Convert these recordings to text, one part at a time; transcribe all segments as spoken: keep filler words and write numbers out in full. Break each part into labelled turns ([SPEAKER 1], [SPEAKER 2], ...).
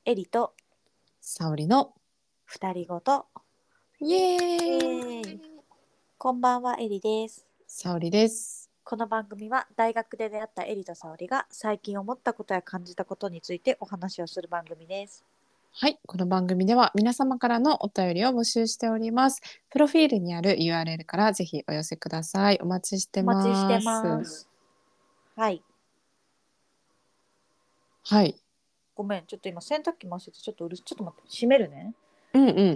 [SPEAKER 1] エリと
[SPEAKER 2] 沙織の
[SPEAKER 1] 二人ごと。
[SPEAKER 2] イエーイ。
[SPEAKER 1] イエーイ。こんばんは、エリです。
[SPEAKER 2] 沙織です。
[SPEAKER 1] この番組は大学で出会ったエリと沙織が最近思ったことや感じたことについてお話をする番組です。
[SPEAKER 2] はい、この番組では皆様からのお便りを募集しております。プロフィールにある ユーアールエル からぜひお寄せください。お待ちして
[SPEAKER 1] お待ちして
[SPEAKER 2] ます。
[SPEAKER 1] ます。はい。
[SPEAKER 2] はい。
[SPEAKER 1] ごめん、ちょっと今洗濯機回しててちょっとうるちょっと待って、閉めるね。
[SPEAKER 2] うんうん。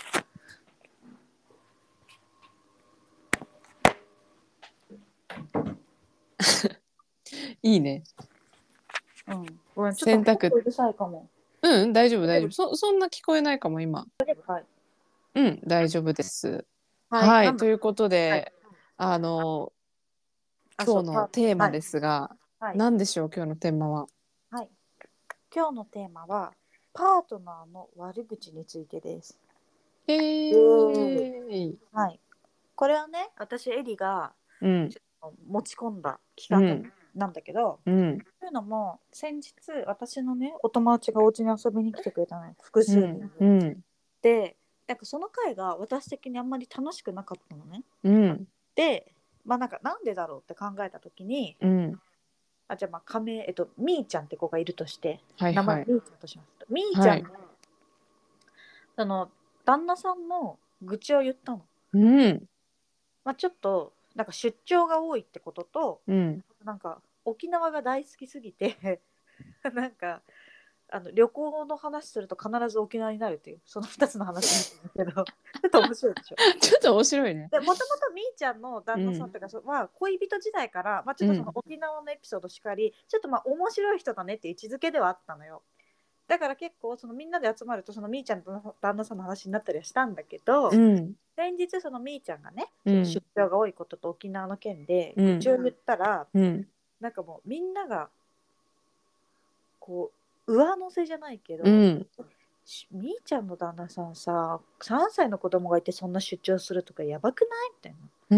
[SPEAKER 2] いいね。
[SPEAKER 1] うん。ごめん、ちょっと
[SPEAKER 2] 洗濯。
[SPEAKER 1] うるさいかも。
[SPEAKER 2] うん、大丈夫
[SPEAKER 1] 大丈夫。
[SPEAKER 2] 大丈夫。そ、そんな聞こえないかも今。
[SPEAKER 1] はい。
[SPEAKER 2] うん、大丈夫です。
[SPEAKER 1] はい。
[SPEAKER 2] はい、
[SPEAKER 1] なんだ。
[SPEAKER 2] ということ
[SPEAKER 1] はい。
[SPEAKER 2] で、あの、
[SPEAKER 1] あ、そう、
[SPEAKER 2] 今日の
[SPEAKER 1] パ
[SPEAKER 2] テーマで
[SPEAKER 1] はい。
[SPEAKER 2] すが、
[SPEAKER 1] はい。
[SPEAKER 2] 何でしょう、今日のテーマは。
[SPEAKER 1] はい。今日のテーマはパートナーの悪口についてです。
[SPEAKER 2] え
[SPEAKER 1] イエーイ。
[SPEAKER 2] ーい。
[SPEAKER 1] はい。これはね、私エリが
[SPEAKER 2] うん、
[SPEAKER 1] 持ち込んだ企画
[SPEAKER 2] うん、
[SPEAKER 1] なんだけど、
[SPEAKER 2] うん、
[SPEAKER 1] というのも先日私のねお友達がお家に遊びに来てくれたのよ、複
[SPEAKER 2] うん、
[SPEAKER 1] 数人
[SPEAKER 2] うん、
[SPEAKER 1] で。なんかその回が私的にあんまり楽しくなかったのね。
[SPEAKER 2] うん、
[SPEAKER 1] で、まあなんかなんでだろうって考えた時に、
[SPEAKER 2] うん。
[SPEAKER 1] あじゃあまあ仮名えっとみーちゃんって子がいるとして、名前
[SPEAKER 2] はいはい。
[SPEAKER 1] みーちゃんとしますと、みーち
[SPEAKER 2] はい。
[SPEAKER 1] ゃんがその旦那さんの愚痴を言ったの。
[SPEAKER 2] うん、
[SPEAKER 1] まあ、ちょっとなんか出張が多いってことと、
[SPEAKER 2] うん、
[SPEAKER 1] なんか沖縄が大好きすぎてなんかあの旅行の話すると必ず沖縄になるっていう、そのふたつの話なんだけどちょっと面白いでしょ。
[SPEAKER 2] ちょっと面白いね。
[SPEAKER 1] でもともとみーちゃんの旦那さん
[SPEAKER 2] うん、
[SPEAKER 1] とかは恋人時代から、まあ、ちょっとその
[SPEAKER 2] うん、
[SPEAKER 1] 沖縄のエピソードしかりちょっとまあ面白い人だねっていう位置づけではあったのよ。だから結構そのみんなで集まるとそのみーちゃんの旦那さんの話になったりはしたんだけど、
[SPEAKER 2] うん、
[SPEAKER 1] 先日そのみーちゃんがねその出
[SPEAKER 2] うん、
[SPEAKER 1] 張が多いことと沖縄の件で
[SPEAKER 2] うん、
[SPEAKER 1] 愚痴を言ったら、
[SPEAKER 2] うん、
[SPEAKER 1] なんかもうみんながこう上乗せじゃないけ
[SPEAKER 2] う
[SPEAKER 1] ど、
[SPEAKER 2] ん、
[SPEAKER 1] みーちゃんの旦那さんささんさいの子供がいてそんな出張するとかやばくないみたいな。
[SPEAKER 2] うん、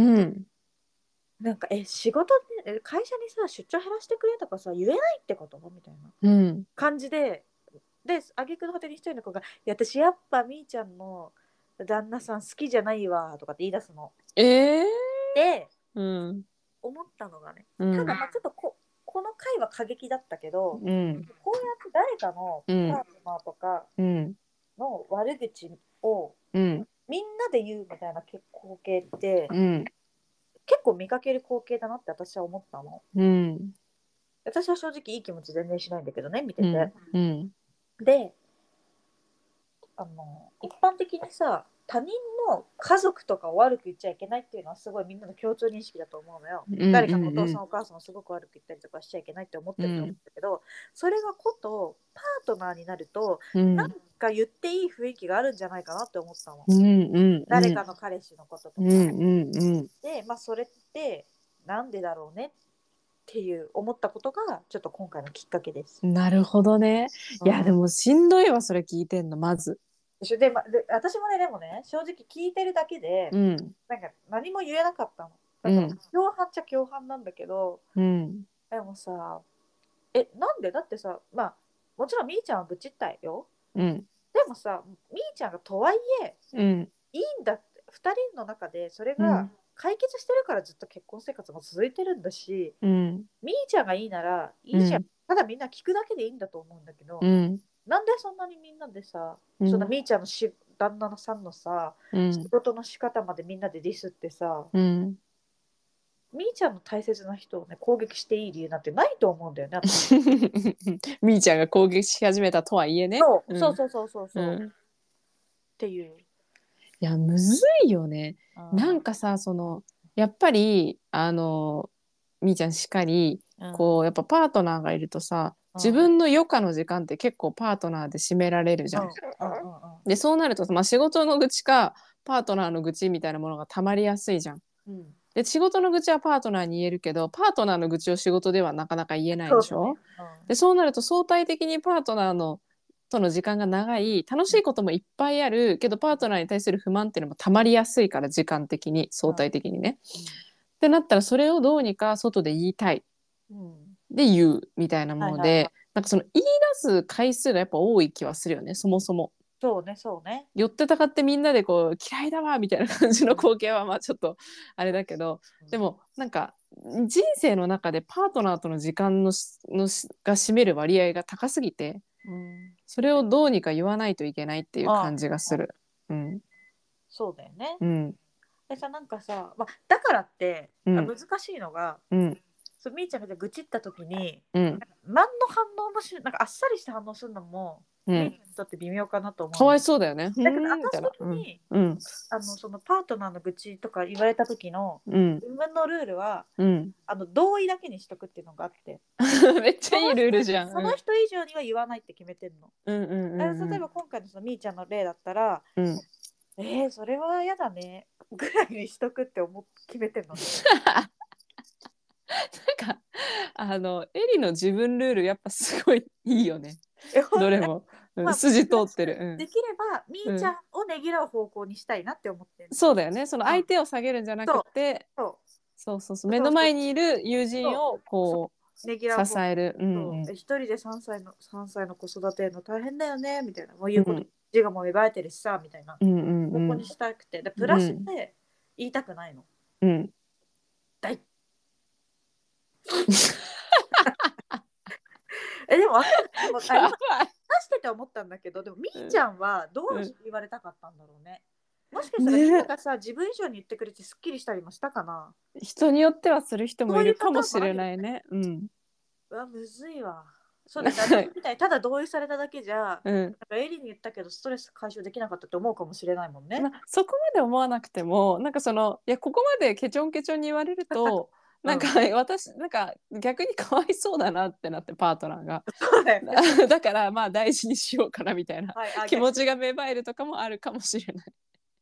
[SPEAKER 1] なんかえ仕事で会社にさ出張減らしてくれとかさ言えないってことみたいな
[SPEAKER 2] うん。
[SPEAKER 1] 感じで、で挙句の果てに一人の子が「いや私やっぱみーちゃんの旦那さん好きじゃないわ」とかって言い出すの。
[SPEAKER 2] ええ
[SPEAKER 1] で
[SPEAKER 2] ー、うん、
[SPEAKER 1] 思ったのがね、
[SPEAKER 2] うん、
[SPEAKER 1] ただまあちょっとここの回は過激だったけど、
[SPEAKER 2] うん、
[SPEAKER 1] こうやって誰かの
[SPEAKER 2] うん、
[SPEAKER 1] パートナーとか
[SPEAKER 2] うん、
[SPEAKER 1] の悪口を
[SPEAKER 2] うん、
[SPEAKER 1] みんなで言うみたいな光景って
[SPEAKER 2] うん、
[SPEAKER 1] 結構見かける光景だなって私は思ったの。
[SPEAKER 2] うん、
[SPEAKER 1] 私は正直いい気持ち全然しないんだけどね、見てて。
[SPEAKER 2] うん、うん、
[SPEAKER 1] で、あの一般的にさ他人の家族とかを悪く言っちゃいけないっていうのはすごいみんなの共通認識だと思うのよ。
[SPEAKER 2] うん、
[SPEAKER 1] 誰かのお
[SPEAKER 2] うん、
[SPEAKER 1] 父さんお母さんをすごく悪く言ったりとかしちゃいけないって思ってると思うん
[SPEAKER 2] うん、
[SPEAKER 1] だけど、それがことパートナーになるとなん
[SPEAKER 2] うん、
[SPEAKER 1] か言っていい雰囲気があるんじゃないかなって思ったの。
[SPEAKER 2] うん、
[SPEAKER 1] 誰かの彼氏のことと
[SPEAKER 2] うん、
[SPEAKER 1] か
[SPEAKER 2] うん、
[SPEAKER 1] で、まあ、それってなんでだろうねっていう思ったことがちょっと今回のきっかけです。
[SPEAKER 2] なるほどね。いや、で
[SPEAKER 1] うん
[SPEAKER 2] もしんどいわ、それ聞いてんの、まず。
[SPEAKER 1] でしょで、ま、で私もねでもね正直聞いてるだけで
[SPEAKER 2] うん、
[SPEAKER 1] なんか何も言えなかったの。だから
[SPEAKER 2] うん、
[SPEAKER 1] 共犯っちゃ共犯なんだけど、
[SPEAKER 2] うん、
[SPEAKER 1] でもさえなんでだってさ、まあもちろんみーちゃんは愚痴ったよ。
[SPEAKER 2] うん、
[SPEAKER 1] でもさみーちゃんがとはいえ
[SPEAKER 2] うん、
[SPEAKER 1] いいんだってふたりの中でそれが
[SPEAKER 2] うん、
[SPEAKER 1] 解決してるからずっと結婚生活も続いてるんだし、
[SPEAKER 2] うん、
[SPEAKER 1] みーちゃんがいいならいいじゃん。
[SPEAKER 2] うん、
[SPEAKER 1] ただみんな聞くだけでいいんだと思うんだけど、
[SPEAKER 2] うん、
[SPEAKER 1] なんでそんなにみんなでさ、その
[SPEAKER 2] うん、
[SPEAKER 1] みーちゃんのし旦那さんのさ、仕
[SPEAKER 2] うん、
[SPEAKER 1] 事の仕方までみんなでディスってさ、
[SPEAKER 2] うん。
[SPEAKER 1] みーちゃんの大切な人をね攻撃していい理由なんてないと思うんだよね、私。
[SPEAKER 2] みーちゃんが攻撃し始めたとはいえね。
[SPEAKER 1] そう
[SPEAKER 2] うん、
[SPEAKER 1] そうそうそうそうそう、っ
[SPEAKER 2] うん。
[SPEAKER 1] ていう。
[SPEAKER 2] いや、むずいよね。
[SPEAKER 1] うん、
[SPEAKER 2] なんかさ、その、やっぱり、あの、みーちゃんしかり、
[SPEAKER 1] うん
[SPEAKER 2] こう、やっぱパートナーがいるとさ、
[SPEAKER 1] うん
[SPEAKER 2] 自分の余暇の時間って結構パートナーで占められるじ
[SPEAKER 1] うん
[SPEAKER 2] ゃん。
[SPEAKER 1] うんうん
[SPEAKER 2] で、そうなると、まあ、仕事の愚痴か、パートナーの愚痴みたいなものが溜まりやすいじゃん。
[SPEAKER 1] うん、
[SPEAKER 2] で、仕事の愚痴はパートナーに言えるけど、パートナーの愚痴を仕事ではなかなか言えない
[SPEAKER 1] そうだね。
[SPEAKER 2] でしょ。で、そうなると相対的にパートナーのとの時間が長い、楽しいこともいっぱいあるけど、パートナーに対する不満っていうのも溜まりやすいから、時間的に相対的にね。ってなったら、それをどうにか外で言いたい
[SPEAKER 1] うんうん、
[SPEAKER 2] で言うみたいなも
[SPEAKER 1] はいはいはい。
[SPEAKER 2] ので、 なんかその言い出す回数がやっぱ多い気はするよね、そもそも。
[SPEAKER 1] そうねそうね。
[SPEAKER 2] 寄ってたかってみんなでこう嫌いだわみたいな感じの光景はまあちょっとあれだけど、でもなんか人生の中でパートナーとの時間のしのしが占める割合が高すぎて、
[SPEAKER 1] うん、
[SPEAKER 2] それをどうにか言わないといけないっていう
[SPEAKER 1] あ
[SPEAKER 2] 感じがする。うん。
[SPEAKER 1] そうだよね。
[SPEAKER 2] うん。
[SPEAKER 1] でさなんかさ、まあ、だからって、
[SPEAKER 2] うん。
[SPEAKER 1] あ難しいのが、
[SPEAKER 2] うん。
[SPEAKER 1] そうみーちゃんが愚痴った時に
[SPEAKER 2] うん。
[SPEAKER 1] 何の反応もしなんかあっさりした反応するのも、
[SPEAKER 2] うん。
[SPEAKER 1] みーちゃんにとって微妙かなと思う
[SPEAKER 2] かわい
[SPEAKER 1] んだよ。
[SPEAKER 2] そうだよね。うー
[SPEAKER 1] だけど
[SPEAKER 2] んみたいな。
[SPEAKER 1] 私的
[SPEAKER 2] うん。
[SPEAKER 1] に
[SPEAKER 2] うん。
[SPEAKER 1] あのそのパートナーの愚痴とか言われた時の
[SPEAKER 2] うん。
[SPEAKER 1] 自分のルールは
[SPEAKER 2] うん。
[SPEAKER 1] あの同意だけにしとくっていうのがあって、
[SPEAKER 2] めっちゃ
[SPEAKER 1] その人
[SPEAKER 2] いいルールじゃん。
[SPEAKER 1] その
[SPEAKER 2] うん。
[SPEAKER 1] 人以上には言わないって決めてんの。
[SPEAKER 2] うんうん
[SPEAKER 1] あ
[SPEAKER 2] うんうん。
[SPEAKER 1] 例えば今回のそのみーちゃんの例だったら、
[SPEAKER 2] うん。
[SPEAKER 1] えー、それは嫌だねぐらいにしとくって思っ決めてんのね。
[SPEAKER 2] なんかあのエリの自分ルールやっぱすごいいいよね。
[SPEAKER 1] えほん
[SPEAKER 2] どれも、うん、
[SPEAKER 1] まあ、
[SPEAKER 2] 筋通ってる。
[SPEAKER 1] できればみ
[SPEAKER 2] うん。うん。
[SPEAKER 1] ーちゃんをねぎらう方向にしたいなって思ってんの。
[SPEAKER 2] そうだよね。その
[SPEAKER 1] うん、
[SPEAKER 2] 相手を下げるんじゃなく
[SPEAKER 1] そう
[SPEAKER 2] て、
[SPEAKER 1] そ
[SPEAKER 2] そうそうそう、
[SPEAKER 1] うそうそう
[SPEAKER 2] 目の前にいる友人
[SPEAKER 1] そう
[SPEAKER 2] を
[SPEAKER 1] そ
[SPEAKER 2] こ
[SPEAKER 1] うねぎ
[SPEAKER 2] う
[SPEAKER 1] らう方向。
[SPEAKER 2] 支える。うんうん。
[SPEAKER 1] そうえ一人でさんさいのさんさいの子育てるの大変だよねみたいなもう言うこと
[SPEAKER 2] うん
[SPEAKER 1] 字がもう芽生えてるしさみたいな
[SPEAKER 2] うんうんうん
[SPEAKER 1] 方向にしたくてでプラス
[SPEAKER 2] うん
[SPEAKER 1] で言いたくないの。
[SPEAKER 2] うん。
[SPEAKER 1] だいえでもわかんないでもあ今
[SPEAKER 2] やばい。
[SPEAKER 1] 話してて思ったんだけどでもみーちゃんはどう
[SPEAKER 2] うん
[SPEAKER 1] 言われたかったんだろうね。もしかしたらみんな
[SPEAKER 2] ね、
[SPEAKER 1] がさ自分以上に言ってくれてすっきりしたりもしたかな。
[SPEAKER 2] 人によってはする人もいる
[SPEAKER 1] そういうパ
[SPEAKER 2] かもしれ
[SPEAKER 1] ターンもあるよ
[SPEAKER 2] ないね。うん。
[SPEAKER 1] うわむずいわ。そうだよね私みたいにただ同意されただけじゃなん
[SPEAKER 2] うん。
[SPEAKER 1] かエリに言ったけどストレス解消できなかったって思うかもしれないもんね。
[SPEAKER 2] まあ、そこまで思わなくても、なんかその、いや、ここまでケチョンケチョンに言われると、なんか、
[SPEAKER 1] うん、
[SPEAKER 2] 私、なんか逆にかわいそうだなってなって、パートナーが。
[SPEAKER 1] そうだよね。
[SPEAKER 2] だからまあ大事にしようかなみたいな
[SPEAKER 1] はい、あ、逆に。
[SPEAKER 2] 気持ちが芽生えるとかもあるかもしれない。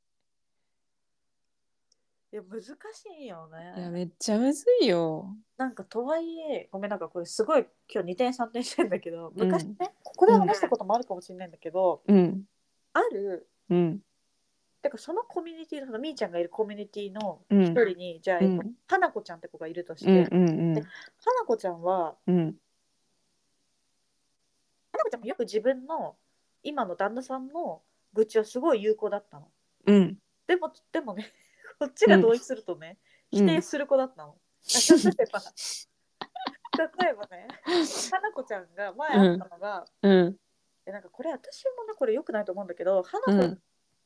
[SPEAKER 1] いや、難しいよ
[SPEAKER 2] いや、
[SPEAKER 1] ね。
[SPEAKER 2] めっちゃむずいよ。
[SPEAKER 1] なんかとはいえ、ごめん、なんかこれすごい今日にてんさんてんしてんだけど、昔
[SPEAKER 2] うん
[SPEAKER 1] ね、ここで
[SPEAKER 2] うん
[SPEAKER 1] 話したこともあるかもしれないんだけど、
[SPEAKER 2] うん
[SPEAKER 1] ある、
[SPEAKER 2] うん
[SPEAKER 1] てかそのコミュニティの、そのみーちゃんがいるコミュニティの
[SPEAKER 2] うん
[SPEAKER 1] 一人に、じゃあ、えっと、
[SPEAKER 2] うん
[SPEAKER 1] 花子ちゃんって子がいるとし
[SPEAKER 2] うん
[SPEAKER 1] て、で、
[SPEAKER 2] うん
[SPEAKER 1] 花子ちゃんは、
[SPEAKER 2] うん
[SPEAKER 1] 花子ちゃんもよく自分の今の旦那さんの愚痴はすごい有効だったの。
[SPEAKER 2] うん
[SPEAKER 1] でも、でもね、こっち
[SPEAKER 2] うん
[SPEAKER 1] が同意するとね、否
[SPEAKER 2] うん
[SPEAKER 1] 定する子だったの。例えば、例えばね、花子ちゃんが前あったのが、
[SPEAKER 2] うん
[SPEAKER 1] えなんかこれ私もねこれ良くないと思うんだけど、花子
[SPEAKER 2] うん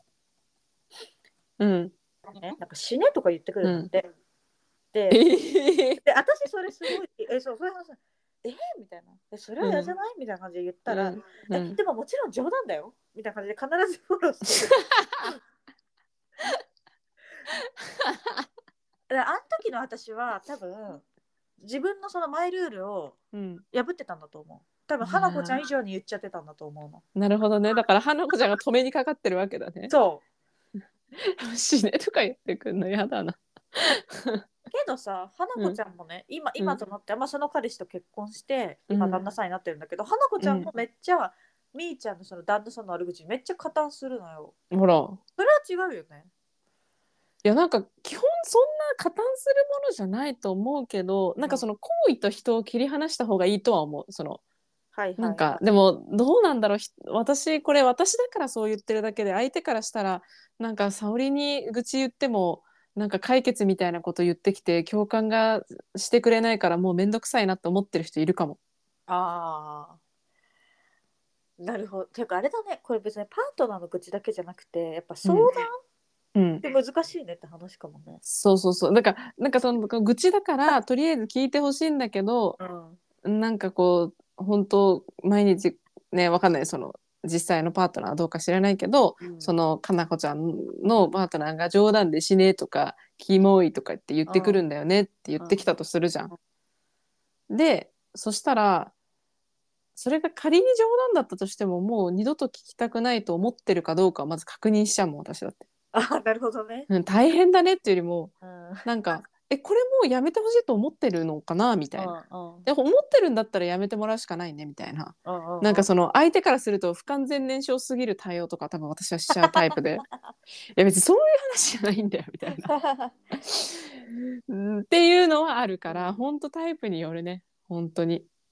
[SPEAKER 2] うん
[SPEAKER 1] がねなんか死ねとか言ってくるんだって。
[SPEAKER 2] え
[SPEAKER 1] で、
[SPEAKER 2] ー
[SPEAKER 1] で私それすごいえそうそういう話えみたいなえそれは嫌じゃ
[SPEAKER 2] うん
[SPEAKER 1] ないみたいな感じで言ったら、
[SPEAKER 2] うんうん
[SPEAKER 1] えでももちろん冗談だよみたいな感じで必ずフォローしてくる。であの時の私は多分自分のそのマイルールを
[SPEAKER 2] うん
[SPEAKER 1] 破ってたんだと思う。多分花子ちゃん以上に言っちゃってたんだと思うの。
[SPEAKER 2] なるほどね。だから花子ちゃんが止めにかかってるわけだね。
[SPEAKER 1] そう
[SPEAKER 2] 死ねとか言ってくんのやだな。
[SPEAKER 1] けどさ、花子ちゃんもね、今、
[SPEAKER 2] うん
[SPEAKER 1] 今となって、まあ、その彼氏と結婚して、今、
[SPEAKER 2] うん
[SPEAKER 1] 旦那さんになってるんだけど、花子ちゃんもめっちゃ、みーちゃんのその旦那さんの悪口、めっちゃ加担するのよ。
[SPEAKER 2] ほら。
[SPEAKER 1] それは違うよね。
[SPEAKER 2] いやなんか基本そんな加担するものじゃないと思うけど、なんかその行為と人を切り離した方がいいとは思う。その
[SPEAKER 1] はいはい、
[SPEAKER 2] なんか
[SPEAKER 1] はい。
[SPEAKER 2] でもどうなんだろう、ひ私これ私だからそう言ってるだけで、相手からしたらなんか沙織に愚痴言ってもなんか解決みたいなこと言ってきて共感がしてくれないからもうめんどくさいなって思ってる人いるかも。
[SPEAKER 1] ああ、なるほど。ていうか、あれだね、これ別にパートナーの愚痴だけじゃなくて、やっぱ相談
[SPEAKER 2] うん、うん、
[SPEAKER 1] って難しいねって話かもね。
[SPEAKER 2] そうそうそう。だからなんかその愚痴だからとりあえず聞いてほしいんだけど、
[SPEAKER 1] うん。
[SPEAKER 2] なんかこう本当毎日ね、わかんない、その実際のパートナーはどうか知らないけど、
[SPEAKER 1] うん、
[SPEAKER 2] そのかなこちゃんのパートナーが冗談で死ねとかキモいとかって言ってくるんだよねって言ってきたとするじゃん。でそしたらそれが仮に冗談だったとしてももう二度と聞きたくないと思ってるかどうかをまず確認しちゃうもん私だって。
[SPEAKER 1] あ、なるほどね。
[SPEAKER 2] うん、大変だねっていうよりも
[SPEAKER 1] うん。
[SPEAKER 2] なんかえこれもうやめてほしいと思ってるのかなみたいな。
[SPEAKER 1] うん。
[SPEAKER 2] で思ってるんだったらやめてもらうしかないねみたいな。
[SPEAKER 1] うん。
[SPEAKER 2] なんかその相手からすると不完全燃焼すぎる対応とか多分私はしちゃうタイプで、いや別にそういう話じゃないんだよみたいなうんっていうのはあるから、本当タイプによるね本当に。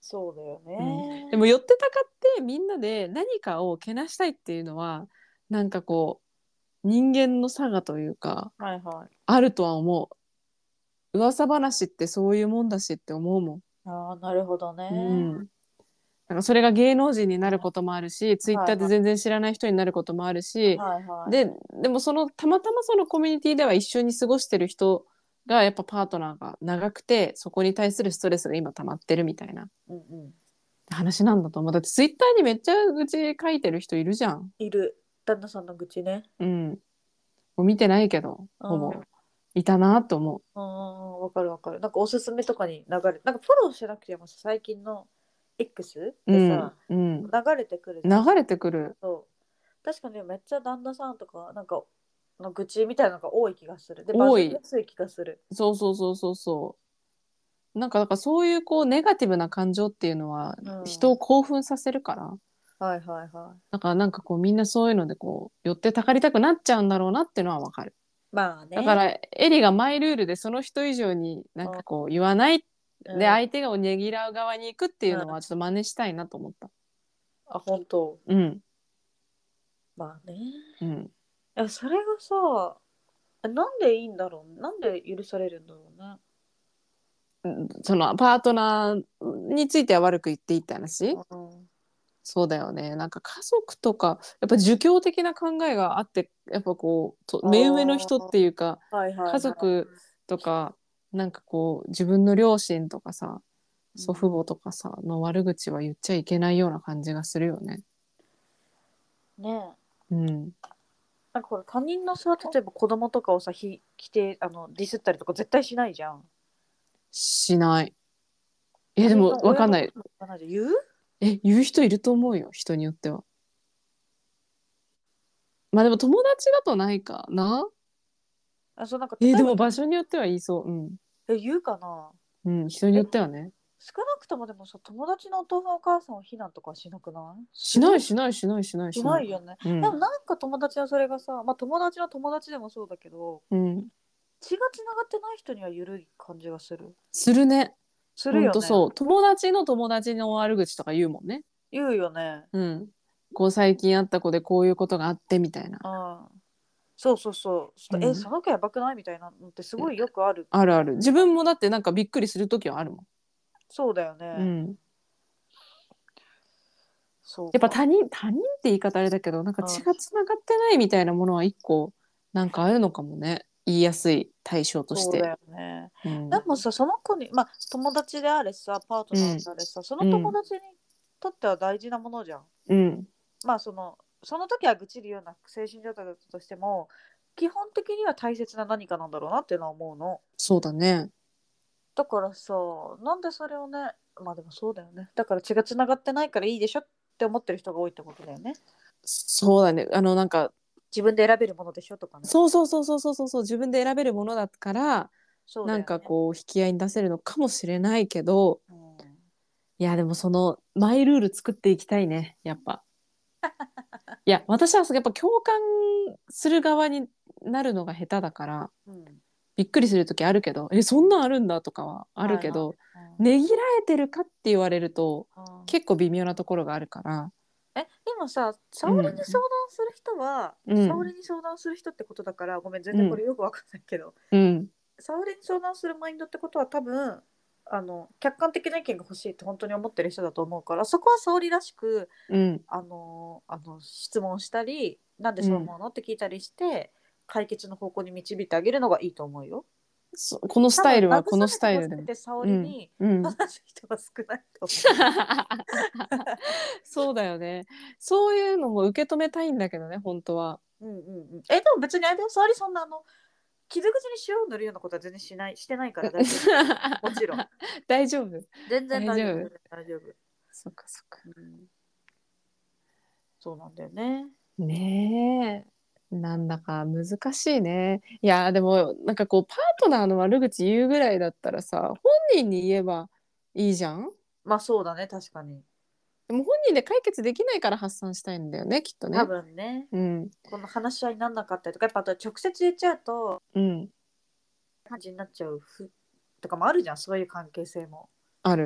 [SPEAKER 1] そうだよ
[SPEAKER 2] うん、
[SPEAKER 1] ね。
[SPEAKER 2] でも寄ってたかってみんなで何かをけなしたいっていうのはなんかこう人間の差がというか
[SPEAKER 1] はいはい。
[SPEAKER 2] あるとは思う。噂話ってそういうもんだしって思うも
[SPEAKER 1] ああ、なるほど
[SPEAKER 2] ん。う
[SPEAKER 1] ね。
[SPEAKER 2] ん。なんかそれが芸能人になることもあるし、ツイッターで
[SPEAKER 1] はいはい。
[SPEAKER 2] 全然知らない人になることもあるし、
[SPEAKER 1] はいはい。
[SPEAKER 2] で、でもそのたまたまそのコミュニティでは一緒に過ごしてる人がやっぱパートナーが長くてそこに対するストレスが今溜まってるみたいな
[SPEAKER 1] うんうん。
[SPEAKER 2] 話なんだと思う。だってツイッターにめっちゃ愚痴書いてる人いるじゃん。
[SPEAKER 1] いる。旦那さんの愚痴ね。
[SPEAKER 2] うん。もう見てないけど、
[SPEAKER 1] うん。うん。
[SPEAKER 2] ほぼいたなと思
[SPEAKER 1] わかるわかる。なんかおすすめとかに流れ、なんかフォローしなくてもさ最近の X
[SPEAKER 2] う。うん。
[SPEAKER 1] でさ、
[SPEAKER 2] うん。
[SPEAKER 1] 流れてくるじゃん。
[SPEAKER 2] 流れてくる。
[SPEAKER 1] そう。確かにめっちゃ旦那さんとか、なんか、の愚痴みたいなのが多い気がする。で、バ
[SPEAKER 2] 多い。
[SPEAKER 1] ズりやすい気がする。
[SPEAKER 2] そうそうそうそうそう。なんか、だからそういうこう、ネガティブな感情っていうのは、
[SPEAKER 1] うん。
[SPEAKER 2] 人を興奮させるから、
[SPEAKER 1] はいはいはい。
[SPEAKER 2] だからなんかこう、みんなそういうのでこう、寄ってたかりたくなっちゃうんだろうなっていうのはわかる。
[SPEAKER 1] まあね。
[SPEAKER 2] だから、エリがマイルールでその人以上になん
[SPEAKER 1] うん。
[SPEAKER 2] かこう、言わない。で、
[SPEAKER 1] うん。
[SPEAKER 2] 相手がねぎらう側に行くっていう
[SPEAKER 1] うん、
[SPEAKER 2] のは、ちょっと真似したいなと思った。
[SPEAKER 1] あ、本当。
[SPEAKER 2] うん。
[SPEAKER 1] まあね。
[SPEAKER 2] うん。
[SPEAKER 1] いや、それがさ、なんでいいんだろう。なんで許されるんだろうね。
[SPEAKER 2] その、パートナーについては悪く言っていいって話。
[SPEAKER 1] うん。
[SPEAKER 2] そうだよね。なんか家族とか、やっぱ儒教的な考えがあって、やっぱこう、と
[SPEAKER 1] あ
[SPEAKER 2] 目上の人っ
[SPEAKER 1] あ、
[SPEAKER 2] ていうか、
[SPEAKER 1] はいは
[SPEAKER 2] 家
[SPEAKER 1] いは
[SPEAKER 2] 族とか、なんかこう、自分の両親とかさ、
[SPEAKER 1] い。う
[SPEAKER 2] 祖
[SPEAKER 1] ん、
[SPEAKER 2] 父母とかさ、の悪口は言っちゃいけないような感じがするよね。
[SPEAKER 1] ねえ。
[SPEAKER 2] うん。
[SPEAKER 1] なんかほら他人のさ、例えば子供とかをさ、ひ否定、あの、ディスったりとか絶対しないじゃん。
[SPEAKER 2] しない。え、
[SPEAKER 1] 他
[SPEAKER 2] でも
[SPEAKER 1] 人の親
[SPEAKER 2] わかんない。
[SPEAKER 1] のこと言わないじゃん。言う。
[SPEAKER 2] え、言う人いると思うよ。人によっては。まあでも友達だとないかな。
[SPEAKER 1] あ、そう、なんか
[SPEAKER 2] え、
[SPEAKER 1] 例えば、
[SPEAKER 2] でも場所によっては言いそう。うん。
[SPEAKER 1] え、言うかな。
[SPEAKER 2] うん、人に
[SPEAKER 1] え、
[SPEAKER 2] よってはね。
[SPEAKER 1] 少なくともでもさ、友達のお父さんお母さんを非難とかはしなくないする。
[SPEAKER 2] しないしないしないしない
[SPEAKER 1] し
[SPEAKER 2] しない。
[SPEAKER 1] ないよね。
[SPEAKER 2] うん。
[SPEAKER 1] でもなんか友達はそれがさ、まあ友達の友達でもそうだけど、
[SPEAKER 2] うん。
[SPEAKER 1] 血がつながってない人には緩い感じがする。
[SPEAKER 2] するね。ほ
[SPEAKER 1] するよね。
[SPEAKER 2] んとそう。友達の友達の悪口とか言うもんね。
[SPEAKER 1] 言うよね。
[SPEAKER 2] うん。こう最近会った子でこういうことがあってみたいな。
[SPEAKER 1] うん。そうそうそう。ちょっとえ、
[SPEAKER 2] うん。
[SPEAKER 1] その子やばくないみたいなのってすごいよくある。
[SPEAKER 2] あるある。自分もだってなんかびっくりするときはあるも
[SPEAKER 1] そうだよ
[SPEAKER 2] ん。う
[SPEAKER 1] ね。
[SPEAKER 2] ん。
[SPEAKER 1] そうか。
[SPEAKER 2] やっぱ他人、他人って言い方あれだけど、なんか
[SPEAKER 1] うん。
[SPEAKER 2] 血がつながってないみたいなものは一個、なんかあるのかもね。言いやすい対象として。
[SPEAKER 1] そうだよね。
[SPEAKER 2] うん。
[SPEAKER 1] でもさ、その子に、まあ友達であれさ、パートナー
[SPEAKER 2] うん。
[SPEAKER 1] であれさ、その
[SPEAKER 2] うん。
[SPEAKER 1] 友達にとっては大事なものじゃん。
[SPEAKER 2] うん。
[SPEAKER 1] まあその、その時は愚痴るような精神状態だったとしても、基本的には大切な何かなんだろうなっていうのは思うの。
[SPEAKER 2] そうだね。
[SPEAKER 1] だからさ、なんでそれをね、まあでもそうだよね。だから血がつながってないからいいでしょって思ってる人が多いってことだよね。
[SPEAKER 2] そうだね。あの、なんか、
[SPEAKER 1] 自分で選べるものでしょとかね。
[SPEAKER 2] そうそうそうそうそうそうそう、自分で選べるものだから、なん
[SPEAKER 1] そうだよね。
[SPEAKER 2] かこう、引き合いに出せるのかもしれないけど、
[SPEAKER 1] うん、
[SPEAKER 2] いや、でもその、マイルール作っていきたいね、やっぱ。いや、私はやっぱ共感する側になるのが下手だから、
[SPEAKER 1] うん、
[SPEAKER 2] びっくりするときあるけど、え、そんなんあるんだとかはある
[SPEAKER 1] はいは
[SPEAKER 2] けど、
[SPEAKER 1] い。うん
[SPEAKER 2] ねぎらえてるかって言われると、
[SPEAKER 1] うん、
[SPEAKER 2] 結構微妙なところがあるから、
[SPEAKER 1] え、でもさ、沙織に
[SPEAKER 2] うん、
[SPEAKER 1] 相談する人は、
[SPEAKER 2] うん、
[SPEAKER 1] 沙織に相談する人ってことだから、ごめん、全然こ
[SPEAKER 2] うん、
[SPEAKER 1] れよくわかんないけど、
[SPEAKER 2] うん、
[SPEAKER 1] 沙織に相談するマインドってことは多分、あの客観的な意見が欲しいって本当に思ってる人だと思うから、そこは沙織らしく
[SPEAKER 2] うん、
[SPEAKER 1] あのあの質問したり、なんで
[SPEAKER 2] うん。
[SPEAKER 1] そう思うのって聞いたりして解決の方向に導いてあげるのがいいと思うよ。
[SPEAKER 2] そこのス
[SPEAKER 1] 多分
[SPEAKER 2] タイルはこのス
[SPEAKER 1] 慰めて
[SPEAKER 2] タイルでも。
[SPEAKER 1] ほしくて沙
[SPEAKER 2] うん、
[SPEAKER 1] 織に
[SPEAKER 2] うん。
[SPEAKER 1] 話す人は少ないと思
[SPEAKER 2] そうだよね。そういうのも受け止めたいんだけどね、本当は。
[SPEAKER 1] う。うんうんうん。え、でも別にあれだよ、沙織そんなあの傷口に塩を塗るようなことは全然しないしてないから大丈夫。もちろん。
[SPEAKER 2] 大丈夫。
[SPEAKER 1] 全然大丈夫。全
[SPEAKER 2] 大丈夫。
[SPEAKER 1] 然大丈夫。
[SPEAKER 2] そっかそっか。
[SPEAKER 1] うん、そうなんだよね。
[SPEAKER 2] ねえ。なんだか難しいね。いや、でも、なんかこう、パートナーの悪口言うぐらいだったらさ、本人に言えばいいじゃん。
[SPEAKER 1] まあそうだね、確かに。
[SPEAKER 2] でも本人で解決できないから発散したいんだよね、きっと
[SPEAKER 1] 多
[SPEAKER 2] ね。
[SPEAKER 1] 分ね。
[SPEAKER 2] うん。
[SPEAKER 1] この話し合いになんなかったりとか、やっぱあと直接言っちゃうと、
[SPEAKER 2] うん。
[SPEAKER 1] 感じになっちゃうふとかもあるじゃん、そういう関係性も。
[SPEAKER 2] ある。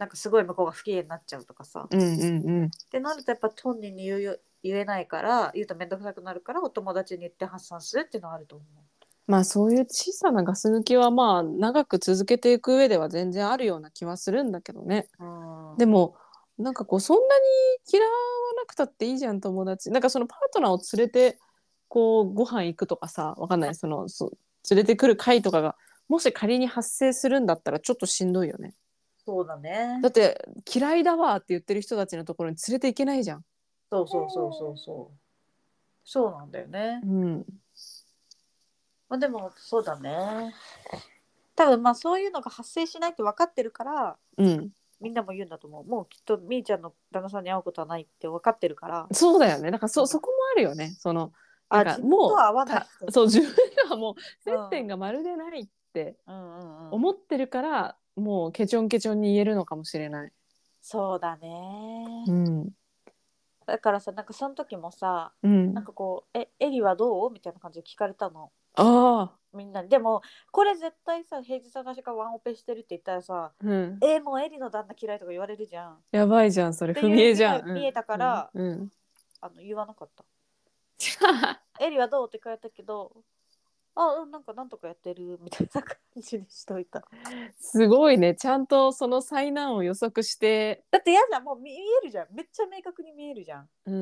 [SPEAKER 1] なんかすごい向こうが不機嫌になっちゃうとかさ、
[SPEAKER 2] うんうんうん。
[SPEAKER 1] ってなるとやっぱ本人に言うよ言えないから言うと面倒くさくなるからお友達に言って発散するっていうのはあると思
[SPEAKER 2] まあそういう小さなガス抜きはまあ長く続けていく上では全然あるような気はするんだけどね。
[SPEAKER 1] う。うん、
[SPEAKER 2] でもなんかこうそんなに嫌わなくたっていいじゃん友達。なんかそのパートナーを連れてこうご飯行くとかさ、わかんない、そのそ連れてくる会とかがもし仮に発生するんだったらちょっとしんどいよね。
[SPEAKER 1] そうだね。
[SPEAKER 2] だって嫌いだわって言ってる人たちのところに連れて行けないじゃん。
[SPEAKER 1] そうそうそうそうそう。そうなんだよね。
[SPEAKER 2] うん。
[SPEAKER 1] まあでもそうだね。多分まあそういうのが発生しないって分かってるから
[SPEAKER 2] うん。
[SPEAKER 1] みんなも言うんだと思う。もうきっとみーちゃんの旦那さんに会うことはないって分かってるから。
[SPEAKER 2] そうだよね。だからそ、
[SPEAKER 1] うん、
[SPEAKER 2] そこもあるよね。その、なん
[SPEAKER 1] あ、
[SPEAKER 2] か
[SPEAKER 1] 自分と
[SPEAKER 2] もう、
[SPEAKER 1] は合わない
[SPEAKER 2] た、
[SPEAKER 1] 人。
[SPEAKER 2] そう、自分がもう接
[SPEAKER 1] うん、うん
[SPEAKER 2] 点がまるでないって
[SPEAKER 1] うんうん。
[SPEAKER 2] 思ってるから、もうケチョンケチョンに言えるのかもしれない。
[SPEAKER 1] そうだね。
[SPEAKER 2] うん。
[SPEAKER 1] だからさ、なんかその時もさ、
[SPEAKER 2] うん。
[SPEAKER 1] なんかこう、え、エリはどうみたいな感じで聞かれたの。
[SPEAKER 2] ああ、
[SPEAKER 1] みんなに。でも、これ絶対さ、平日私がワンオペしてるって言ったらさ、
[SPEAKER 2] うん。
[SPEAKER 1] え、もうエリの旦那嫌いとか言われるじゃん。っ
[SPEAKER 2] やばいじゃん、それ。
[SPEAKER 1] て
[SPEAKER 2] 踏
[SPEAKER 1] いう見え
[SPEAKER 2] み絵じゃん。
[SPEAKER 1] 見えたか
[SPEAKER 2] うん。
[SPEAKER 1] ら、
[SPEAKER 2] うん。うん。
[SPEAKER 1] あの言わなかった。エリはどうって聞かれたけど、あ、うん、なんかなんとかやってるみたいな感じにしといた。
[SPEAKER 2] すごいね。ちゃんとその災難を予測して、
[SPEAKER 1] だって嫌じゃん、もう見えるじゃん。めっちゃ明確に見えるじゃん。
[SPEAKER 2] うん。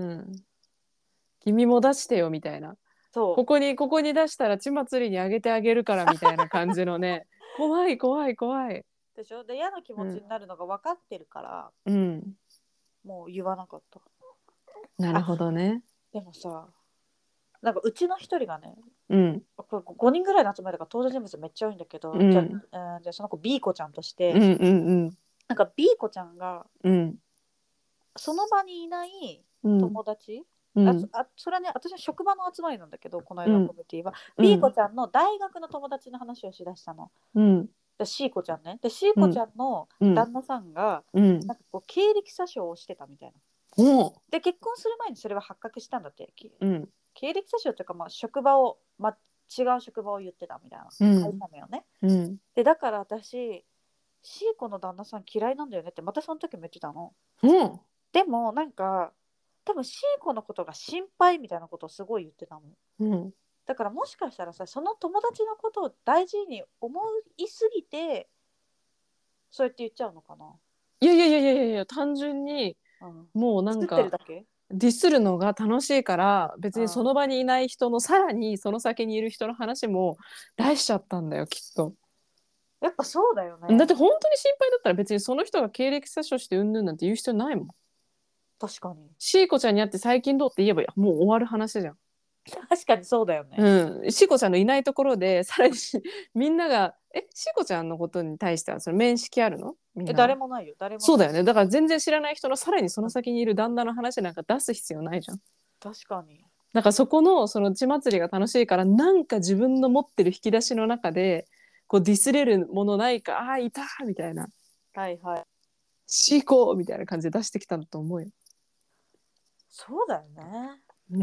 [SPEAKER 2] 君も出してよ、みたいな。
[SPEAKER 1] そう。
[SPEAKER 2] ここに、ここに出したら血祭りにあげてあげるから、みたいな感じのね。怖い、怖い、怖い。
[SPEAKER 1] でしょ。で、嫌な気持ち
[SPEAKER 2] うん。
[SPEAKER 1] になるのが分かってるから、
[SPEAKER 2] うん。
[SPEAKER 1] もう言わなかった。あ、
[SPEAKER 2] なるほどね。
[SPEAKER 1] でもさ、なんかうちの一人がね、
[SPEAKER 2] うん。
[SPEAKER 1] これごにんぐらいの集まりが登場人物めっちゃ多いんだけど、じゃ
[SPEAKER 2] うん。
[SPEAKER 1] あ、うん、じゃあその子 B 子ちゃんとして、
[SPEAKER 2] うん。うん。うん。
[SPEAKER 1] なんか B 子ちゃんが
[SPEAKER 2] うん。
[SPEAKER 1] その場にいない
[SPEAKER 2] うん。
[SPEAKER 1] 友達、あそ
[SPEAKER 2] うん。
[SPEAKER 1] あそれはね、私の職場の集まりなんだけど、この間のコ
[SPEAKER 2] うん。
[SPEAKER 1] ミュニティは、
[SPEAKER 2] う
[SPEAKER 1] B 子
[SPEAKER 2] ん。
[SPEAKER 1] ちゃんの大学の友達の話をしだしたの。
[SPEAKER 2] うん。
[SPEAKER 1] で C 子ちゃんね。で、C 子ち
[SPEAKER 2] うん。
[SPEAKER 1] ゃんの
[SPEAKER 2] うん。
[SPEAKER 1] 旦那さんが、
[SPEAKER 2] うん。
[SPEAKER 1] なんかこう経歴詐称をしてたみたいな。
[SPEAKER 2] おう。
[SPEAKER 1] で、結婚する前にそれは発覚したんだって。き
[SPEAKER 2] うん。
[SPEAKER 1] 経歴詐称というか、まあ、職場を、まあ、違う職場を言ってたみたいな。会
[SPEAKER 2] うん。
[SPEAKER 1] 社名をね。
[SPEAKER 2] うん。
[SPEAKER 1] で、だから私、C 子の旦那さん嫌いなんだよねってまたその時も言ってたの。
[SPEAKER 2] うん。
[SPEAKER 1] でもなんか多分 C 子のことが心配みたいなことをすごい言ってたの。
[SPEAKER 2] うん。
[SPEAKER 1] だからもしかしたらさ、その友達のことを大事に思いすぎてそうやって言っちゃうのかな。
[SPEAKER 2] いやいやいやいやいや、単純に、
[SPEAKER 1] うん。
[SPEAKER 2] もうなん
[SPEAKER 1] 作ってる
[SPEAKER 2] か、
[SPEAKER 1] だけ。
[SPEAKER 2] ディスるのが楽しいから、別
[SPEAKER 1] うん。
[SPEAKER 2] にその場にいない人の、さらにその先にいる人の話も出しちゃったんだよ、きっと。
[SPEAKER 1] やっぱそうだよね。
[SPEAKER 2] だって本当に心配だったら別にその人が経歴詐称してうんぬんなんて言う必要ないもん。
[SPEAKER 1] 確かに。
[SPEAKER 2] シーコちゃんに会って最近どうって言えばもう終わる話じゃん。
[SPEAKER 1] 確かにそうだよね。
[SPEAKER 2] うん。シーコちゃんのいないところで、さらにみんなが、え、シーコちゃんのことに対してはその面識あるのみん
[SPEAKER 1] え、
[SPEAKER 2] なは。
[SPEAKER 1] 誰もないよ。誰もない。
[SPEAKER 2] そうだよね。だから全然知らない人のさらにその先にいる旦那の話なんか出す必要ないじゃん。
[SPEAKER 1] 確かに。
[SPEAKER 2] だからそこのその血祭りが楽しいからなんか自分の持ってる引き出しの中でこうディスれるものないか、ああいたみたいな、
[SPEAKER 1] はいはい。
[SPEAKER 2] シーコみたいな感じで出してきたんだと思うよ。
[SPEAKER 1] そうだよね。
[SPEAKER 2] うん。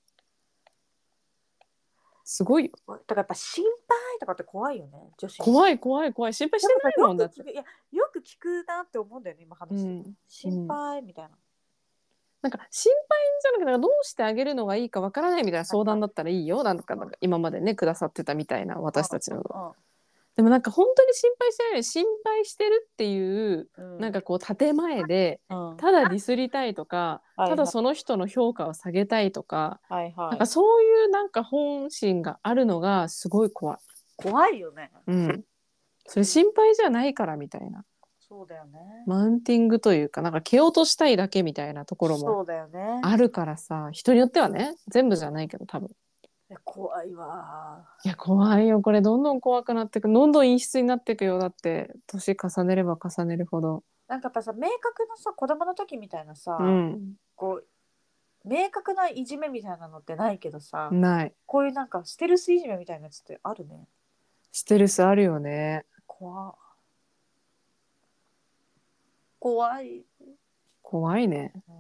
[SPEAKER 2] すごいよ。
[SPEAKER 1] だからやっぱ心配とかって怖いよね、女子に。
[SPEAKER 2] 怖い怖い怖い。心配して
[SPEAKER 1] でもさ、
[SPEAKER 2] ないもんだって。
[SPEAKER 1] よく聞く、いや、よく聞くなって思うんだよね、今話してて。
[SPEAKER 2] うん。う
[SPEAKER 1] 心
[SPEAKER 2] ん。
[SPEAKER 1] 配みたいな。なん
[SPEAKER 2] なんか心配じゃなくてなんかどうしてあげるのがいいかわからないみたいな相談だったらいいよ。なんか、なんか今までねくださってたみたいな私たちの。
[SPEAKER 1] か、
[SPEAKER 2] でもなんか本当に心配してないのに心配してるっていう
[SPEAKER 1] うん、うん、
[SPEAKER 2] なんかこう建前で
[SPEAKER 1] うん、
[SPEAKER 2] ただディスりたいとか
[SPEAKER 1] はいはい
[SPEAKER 2] ただその人の評価を下げたいとか
[SPEAKER 1] はいはい。
[SPEAKER 2] なんかそういうなんか本心があるのがすごい怖い。
[SPEAKER 1] 怖いよね。
[SPEAKER 2] うん。それ心配じゃないからみたいな。
[SPEAKER 1] そうだよね。
[SPEAKER 2] マウンティングというかなんか蹴落としたいだけみたいなところも
[SPEAKER 1] そうだよね。
[SPEAKER 2] あるからさ、人によってはね、全部じゃないけど多分。
[SPEAKER 1] え怖いわ。
[SPEAKER 2] いや怖いよ、これどんどん怖くなってく、どんどん陰湿になっていくよ。だって年重ねれば重ねるほど。
[SPEAKER 1] なんかやっぱさ、明確なさ、子供の時みたいな
[SPEAKER 2] う
[SPEAKER 1] さ、
[SPEAKER 2] ん。
[SPEAKER 1] こう、明確ないじめみたいなのってないけどさ、
[SPEAKER 2] ない。
[SPEAKER 1] こういうなんかステルスいじめみたいなやつってあるね。
[SPEAKER 2] ステルスあるよね。
[SPEAKER 1] 怖怖い。
[SPEAKER 2] 怖いね。
[SPEAKER 1] うん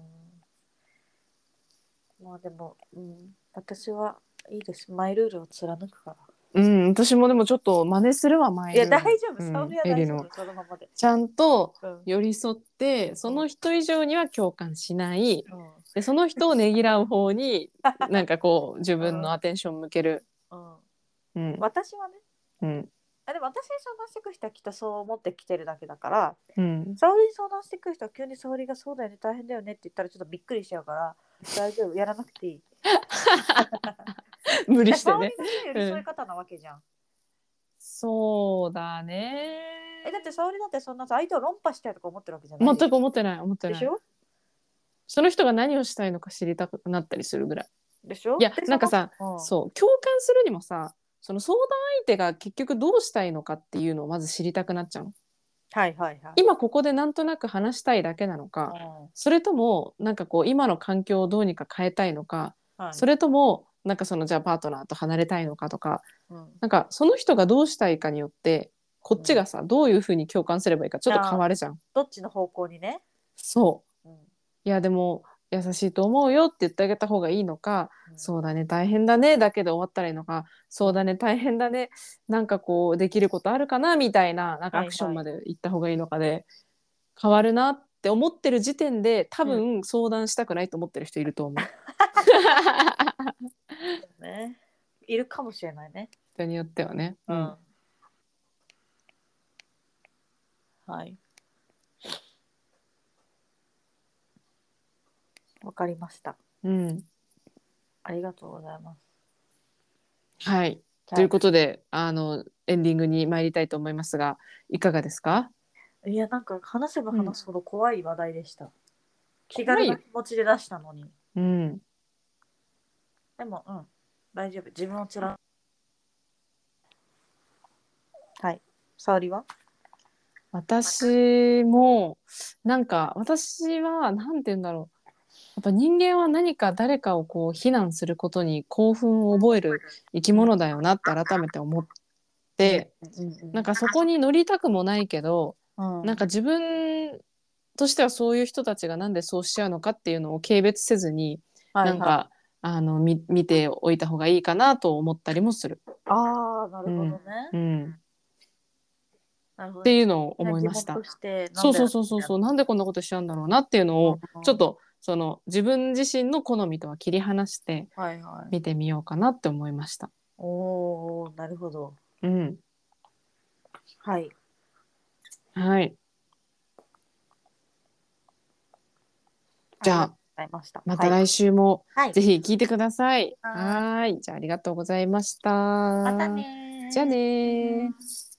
[SPEAKER 1] 、まあでも、うん、私はいいです。マイルールを貫くから。
[SPEAKER 2] うん、私もでもちょっと真似するわ、前
[SPEAKER 1] いや、
[SPEAKER 2] より。
[SPEAKER 1] 大丈夫。
[SPEAKER 2] うん
[SPEAKER 1] 沙織は
[SPEAKER 2] エリの
[SPEAKER 1] 大丈夫。そのままで。
[SPEAKER 2] ちゃんと
[SPEAKER 1] うん。
[SPEAKER 2] 寄り添ってその人以上には共感しない
[SPEAKER 1] うん。
[SPEAKER 2] でその人をねぎらう方になんかこう自分のアテンション向ける。
[SPEAKER 1] うん。
[SPEAKER 2] うん
[SPEAKER 1] 私はね、
[SPEAKER 2] うん
[SPEAKER 1] あ、でも私に相談してくる人はきっとそう思ってきてるだけだから、
[SPEAKER 2] うん
[SPEAKER 1] 沙織に相談してくる人は急に沙織がそうだよね、大変だよねって言ったらちょっとびっくりしちゃうから、大丈夫、やらなくていい。
[SPEAKER 2] 無理
[SPEAKER 1] え、沙織
[SPEAKER 2] してね。
[SPEAKER 1] がそういう寄り添い方なわけじゃん。
[SPEAKER 2] そうだね。
[SPEAKER 1] え、だって沙織だってそんなさ相手を論破したいとか思ってるわけじゃない
[SPEAKER 2] 全
[SPEAKER 1] でしょ。
[SPEAKER 2] く思ってない思ってない。
[SPEAKER 1] でしょ。
[SPEAKER 2] その人が何をしたいのか知りたくなったりするぐらい。
[SPEAKER 1] でしょ。
[SPEAKER 2] いや
[SPEAKER 1] で、
[SPEAKER 2] なんかさ、
[SPEAKER 1] その、うん、
[SPEAKER 2] そう共感するにもさその相談相手が結局どうしたいのかっていうのをまず知りたくなっちゃうの。
[SPEAKER 1] はいはいはい。
[SPEAKER 2] 今ここでなんとなく話したいだけなのか、
[SPEAKER 1] うん、
[SPEAKER 2] それともなんかこう今の環境をどうにか変えたいのか、
[SPEAKER 1] はい。
[SPEAKER 2] それともなんかそのじゃあパートナーと離れたいのかとか、
[SPEAKER 1] うん、
[SPEAKER 2] なんかその人がどうしたいかによってこっちがさ、どういうふうに共感すればいいかちょっと変わるじゃん。
[SPEAKER 1] どっちの方向にね。
[SPEAKER 2] そう。
[SPEAKER 1] うん、
[SPEAKER 2] いやでも優しいと思うよって言ってあげた方がいいのか、
[SPEAKER 1] うん、
[SPEAKER 2] そうだね大変だねだけで終わったらいいのか、そうだね大変だねなんかこうできることあるかなみたいななんかアクションまで行った方がいいのかで変わるなって思ってる時点で多分相談したくないと思ってる人いると思う。
[SPEAKER 1] そうね。いるかもしれないね。
[SPEAKER 2] 人によってはね。
[SPEAKER 1] う
[SPEAKER 2] うんん。
[SPEAKER 1] はい。わかりました。
[SPEAKER 2] うん。
[SPEAKER 1] ありがとうございます。
[SPEAKER 2] はい。ということであのエンディングに参りたいと思いますがいかがですか？
[SPEAKER 1] いや、なんか話せば
[SPEAKER 2] うん、
[SPEAKER 1] 話すほど怖い話題でした。気
[SPEAKER 2] 怖いよ。
[SPEAKER 1] 軽な気持ちで出したのに。
[SPEAKER 2] うん。
[SPEAKER 1] でも、うん。大丈夫。自分をつら。はい。沙織は。
[SPEAKER 2] 私もなんか私はなんて言うんだろう。やっぱ人間は何か誰かをこう非難することに興奮を覚える生き物だよなって改めて思って、
[SPEAKER 1] うん
[SPEAKER 2] なんかそこに乗りたくもないけど、
[SPEAKER 1] うんうん。
[SPEAKER 2] なんか自分としてはそういう人たちがなんでそうしちゃうのかっていうのを軽蔑せずに、
[SPEAKER 1] はいはい。
[SPEAKER 2] なんかあの見見ておいた方がいいかなと思ったりもする。
[SPEAKER 1] ああ、なるほど
[SPEAKER 2] うん、
[SPEAKER 1] ね。
[SPEAKER 2] うん、っ
[SPEAKER 1] なるほどね。
[SPEAKER 2] ていうのを思い
[SPEAKER 1] 疑
[SPEAKER 2] ました。
[SPEAKER 1] 問として、なん
[SPEAKER 2] そう
[SPEAKER 1] で
[SPEAKER 2] そうそうそうそう、なんでこんなことしちゃうんだろうなっていうのを
[SPEAKER 1] うんうん。
[SPEAKER 2] ちょっとその自分自身の好みとは切り離して
[SPEAKER 1] はいはい。
[SPEAKER 2] 見てみようかなって思いました。
[SPEAKER 1] おー、なるほど。
[SPEAKER 2] うん、
[SPEAKER 1] はい。
[SPEAKER 2] はい。じゃあ
[SPEAKER 1] ありがとうございました。はい。
[SPEAKER 2] また来週も
[SPEAKER 1] はい。
[SPEAKER 2] ぜひ聞いてください。
[SPEAKER 1] はーい。
[SPEAKER 2] はーい。じゃあありがとうございまし
[SPEAKER 1] また
[SPEAKER 2] た。
[SPEAKER 1] ね
[SPEAKER 2] じゃあね
[SPEAKER 1] ー。
[SPEAKER 2] ー。